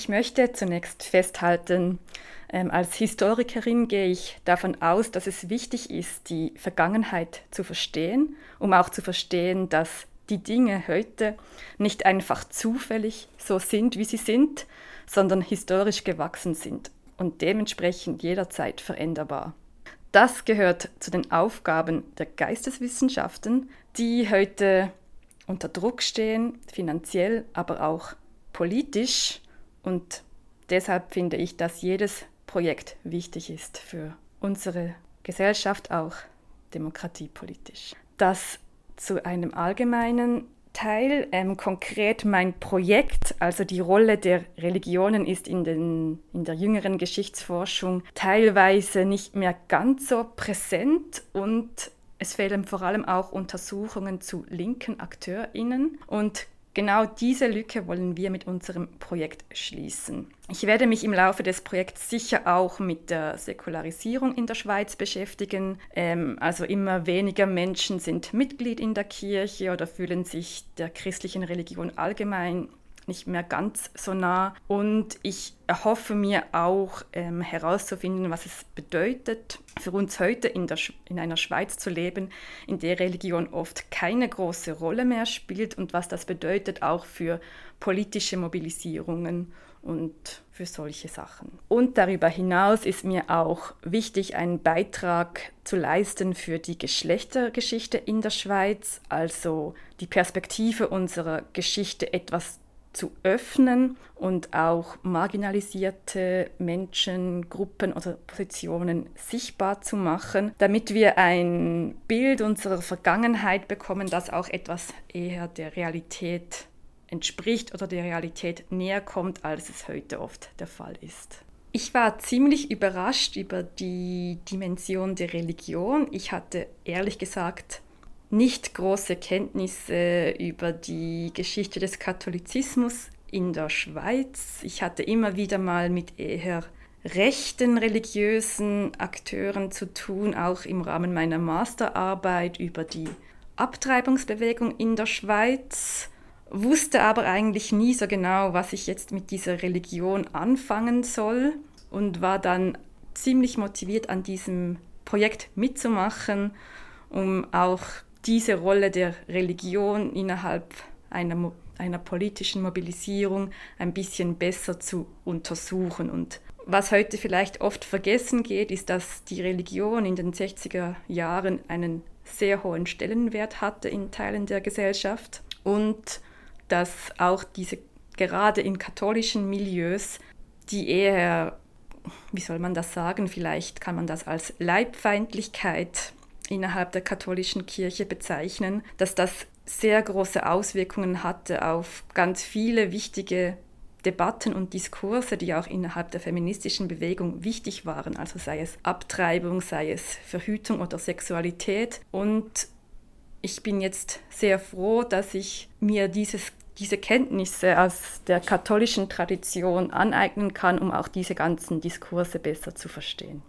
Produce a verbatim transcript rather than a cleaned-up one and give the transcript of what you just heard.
Ich möchte zunächst festhalten, ähm, als Historikerin gehe ich davon aus, dass es wichtig ist, die Vergangenheit zu verstehen, um auch zu verstehen, dass die Dinge heute nicht einfach zufällig so sind, wie sie sind, sondern historisch gewachsen sind und dementsprechend jederzeit veränderbar. Das gehört zu den Aufgaben der Geisteswissenschaften, die heute unter Druck stehen, finanziell, aber auch politisch. Und deshalb finde ich, dass jedes Projekt wichtig ist für unsere Gesellschaft, auch demokratiepolitisch. Das zu einem allgemeinen Teil. Ähm, konkret mein Projekt, also die Rolle der Religionen, ist in, den, in der jüngeren Geschichtsforschung teilweise nicht mehr ganz so präsent und es fehlen vor allem auch Untersuchungen zu linken AkteurInnen. Und genau diese Lücke wollen wir mit unserem Projekt schließen. Ich werde mich im Laufe des Projekts sicher auch mit der Säkularisierung in der Schweiz beschäftigen. Ähm, also immer weniger Menschen sind Mitglied in der Kirche oder fühlen sich der christlichen Religion allgemein nicht mehr ganz so nah. Und ich erhoffe mir auch ähm, herauszufinden, was es bedeutet, für uns heute in, der Sch- in einer Schweiz zu leben, in der Religion oft keine große Rolle mehr spielt und was das bedeutet auch für politische Mobilisierungen und für solche Sachen. Und darüber hinaus ist mir auch wichtig, einen Beitrag zu leisten für die Geschlechtergeschichte in der Schweiz, also die Perspektive unserer Geschichte etwas zu öffnen und auch marginalisierte Menschen, Gruppen oder Positionen sichtbar zu machen, damit wir ein Bild unserer Vergangenheit bekommen, das auch etwas eher der Realität entspricht oder der Realität näher kommt, als es heute oft der Fall ist. Ich war ziemlich überrascht über die Dimension der Religion. Ich hatte ehrlich gesagt nicht große Kenntnisse über die Geschichte des Katholizismus in der Schweiz. Ich hatte immer wieder mal mit eher rechten religiösen Akteuren zu tun, auch im Rahmen meiner Masterarbeit über die Abtreibungsbewegung in der Schweiz, wusste aber eigentlich nie so genau, was ich jetzt mit dieser Religion anfangen soll und war dann ziemlich motiviert, an diesem Projekt mitzumachen, um auch diese Rolle der Religion innerhalb einer, einer politischen Mobilisierung ein bisschen besser zu untersuchen. Und was heute vielleicht oft vergessen geht, ist, dass die Religion in den sechziger Jahren einen sehr hohen Stellenwert hatte in Teilen der Gesellschaft und dass auch diese gerade in katholischen Milieus, die eher, wie soll man das sagen, vielleicht kann man das als Leibfeindlichkeit innerhalb der katholischen Kirche bezeichnen, dass das sehr große Auswirkungen hatte auf ganz viele wichtige Debatten und Diskurse, die auch innerhalb der feministischen Bewegung wichtig waren, also sei es Abtreibung, sei es Verhütung oder Sexualität. Und ich bin jetzt sehr froh, dass ich mir dieses, diese Kenntnisse aus der katholischen Tradition aneignen kann, um auch diese ganzen Diskurse besser zu verstehen.